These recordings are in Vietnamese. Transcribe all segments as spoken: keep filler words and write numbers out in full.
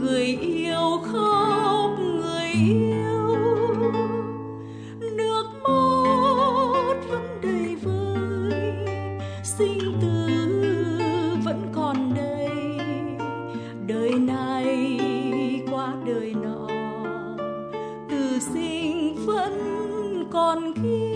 người yêu khóc, người yêu nước mắt vẫn đầy vơi, sinh tử vẫn còn đây, đời này qua đời nọ, từ sinh vẫn còn kia.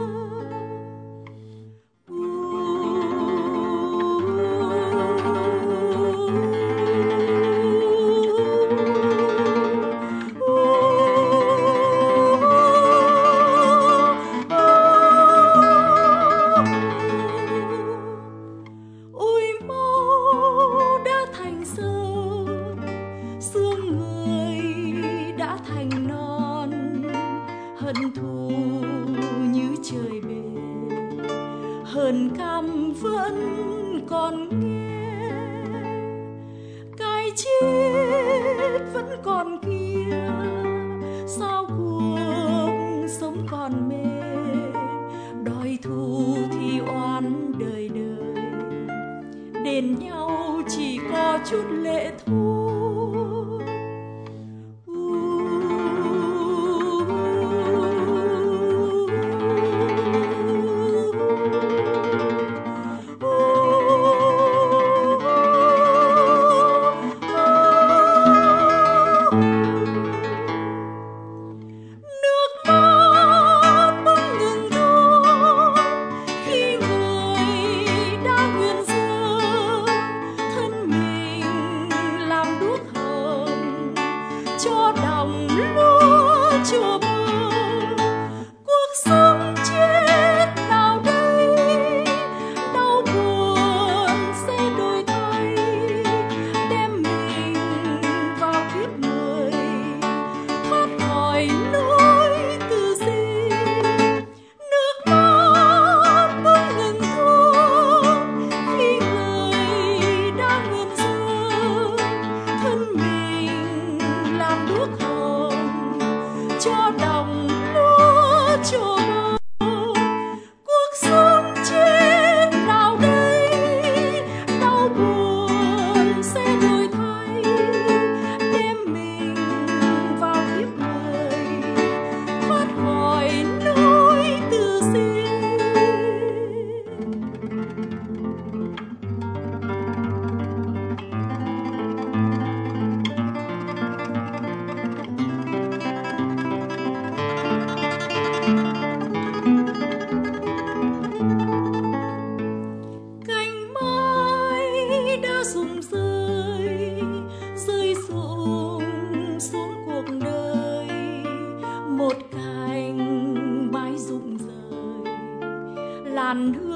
Hận thù như trời bể, hờn căm vẫn còn nghe, cái chết vẫn còn kia, sao cuộc sống còn mê, đòi thù thì oán đời đời, đền nhau chỉ có chút lệ thôi. Cho đồng lúa chua bơ, cuộc sống chết nào đây, đau buồn sẽ đổi thay, đem mình vào kiếp người, thoát khỏi nỗi từ gì. Nước mắt bỗng ngừng tuôn khi người đã nguyện rơi, thân mình làm đuốc hồng cho đồng lúa cho bơ, cuộc sống chết nào đây, đau buồn sẽ đổi thay, đem mình vào kiếp người, thoát khỏi nỗi từ gì. Rụng rơi, rơi rụng xuống cuộc đời, một cành mai rụng rơi, làn